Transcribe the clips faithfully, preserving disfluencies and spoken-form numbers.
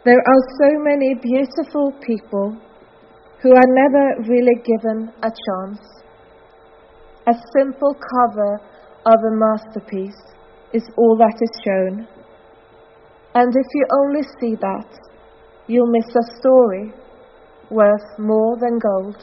There are so many beautiful people who are never really given a chance. A simple cover of a masterpiece is all that is shown. And if you only see that, you'll miss a story worth more than gold.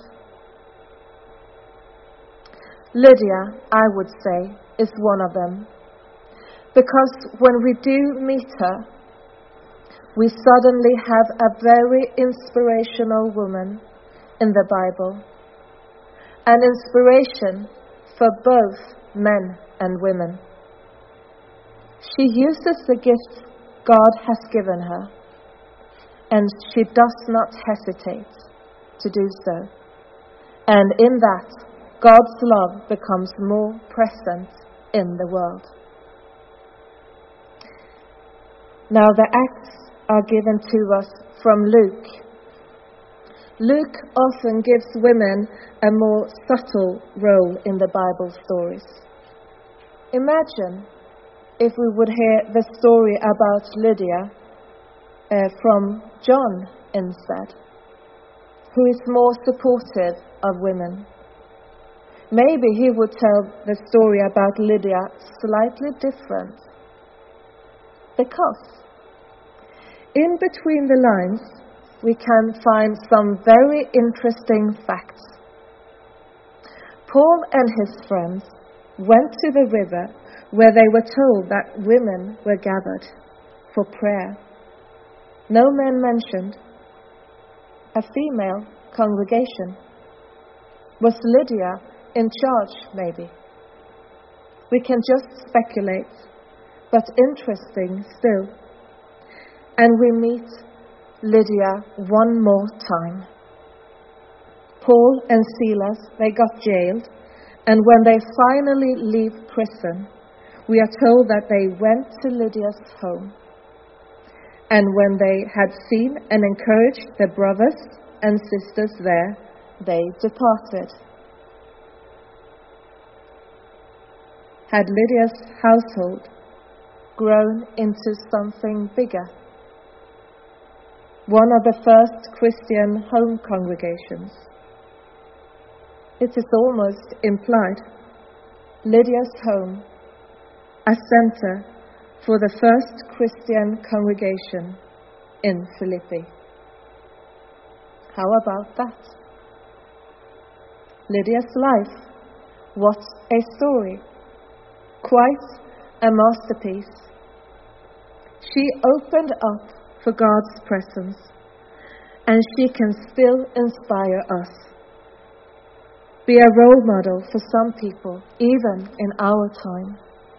Lydia, I would say, is one of them. Because when we do meet her, we suddenly have a very inspirational woman in the Bible. An inspiration for both men and women. She uses the gifts God has given her, and she does not hesitate to do so. And in that, God's love becomes more present in the world. Now the Acts are given to us from Luke. Luke often gives women a more subtle role in the Bible stories. Imagine if we would hear the story about Lydia uh, from John instead, who is more supportive of women. Maybe he would tell the story about Lydia slightly different. Because in between the lines, we can find some very interesting facts. Paul and his friends went to the river where they were told that women were gathered for prayer. No men mentioned. A female congregation. Was Lydia in charge, maybe? We can just speculate, but interesting still. And we meet Lydia one more time. Paul and Silas, they got jailed, and when they finally leave prison, we are told that they went to Lydia's home. And when they had seen and encouraged their brothers and sisters there, they departed. Had Lydia's household grown into something bigger? One of the first Christian home congregations. It is almost implied. Lydia's home, a center for the first Christian congregation in Philippi. How about that? Lydia's life, what a story. Quite a masterpiece. She opened up for God's presence, and she can still inspire us. Be a role model for some people, even in our time.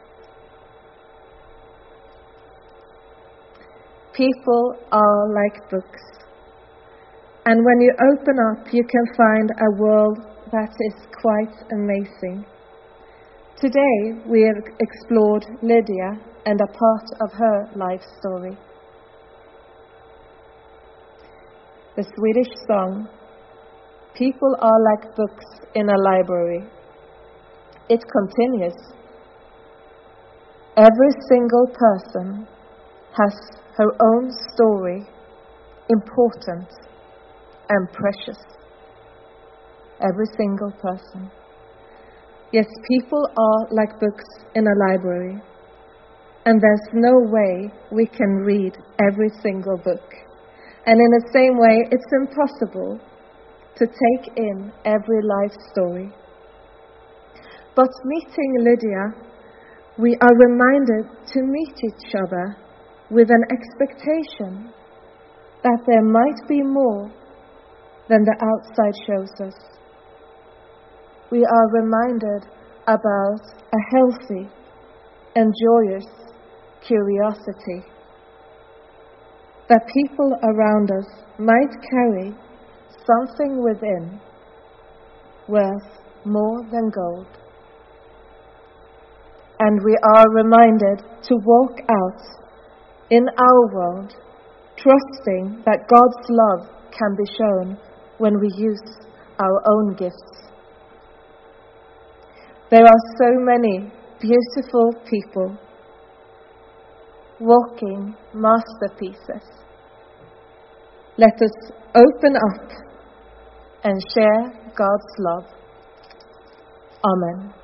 People are like books, and when you open up, you can find a world that is quite amazing. Today, we have explored Lydia and a part of her life story. The Swedish song, "People are like books in a library." It continues. Every single person has her own story, important and precious. Every single person. Yes, people are like books in a library, and there's no way we can read every single book. And in the same way, it's impossible to take in every life story. But meeting Lydia, we are reminded to meet each other with an expectation that there might be more than the outside shows us. We are reminded about a healthy and joyous curiosity. That people around us might carry something within worth more than gold. And we are reminded to walk out in our world, trusting that God's love can be shown when we use our own gifts. There are so many beautiful people, walking masterpieces, Let us open up and share God's love. Amen.